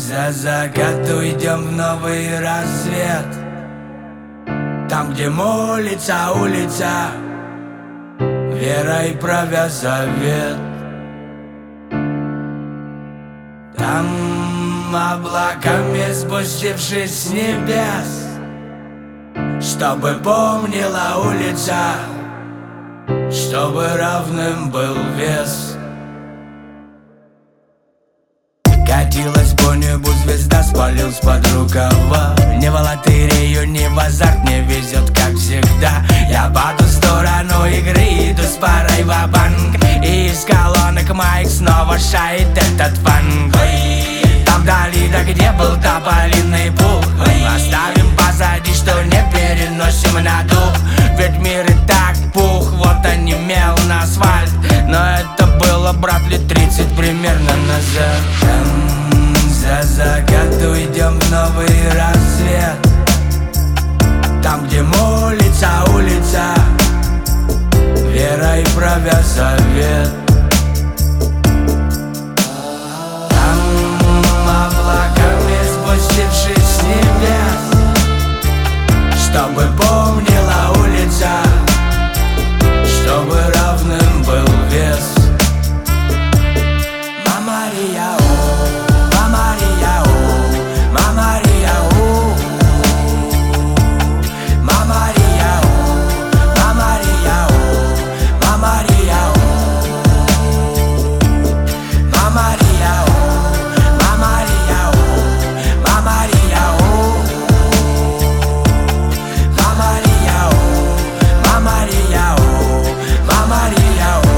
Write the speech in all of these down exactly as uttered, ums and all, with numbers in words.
За закат уйдем в новый рассвет, там, где молится улица, верой правя завет. Там, облаками спустившись с небес, чтобы помнила улица, чтобы равным был вес. Катилась по небу звезда, спалился под рукава. Ни в лотерею, ни в азарт не везет, как всегда. Я по ту сторону игры иду с парой ва-банк, и из колонок моих снова шает этот фанк. Там вдали, да где был тополиный пух, оставим позади, что не переносим на дух. Ведь мир и так пух, вот онемел на асфальт. Но это было, брат, лет тридцать примерно назад. Там, за закат уйдем в новый рассвет, там, где молится улица, верой правя завет. Там, облаками спустившись с небес, чтобы помнила улица, чтобы равным был вес. Мамария, о, Мамария, о, Мамария, о, Мамария, о, Мамария, о, Мамария, о, Мамария, о, Мамария, о, Мамария, о, Мамария, о, Мамария, о, Мамария, о.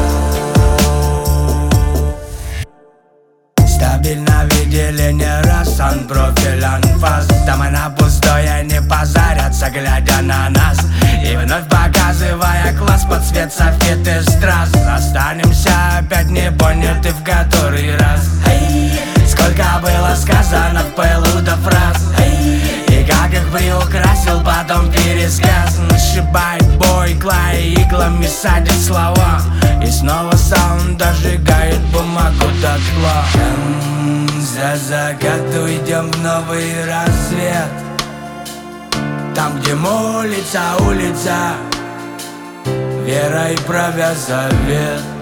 Стабильно видели не раз анпрофиль, анфас. Там и на пустое не позарятся, глядя на нас, и вновь показывая класс под цвет софит и страз. Останемся опять не поняты в который раз. Сколько было сказано в пылу до фраз, и как их приукрасил потом пересказ. Сшибает бой, клей иглами садит слова, и снова саунд дожигает бумагу дотла. Там, за закат уйдем в новый рассвет, там, где молится улица, верой правя завет.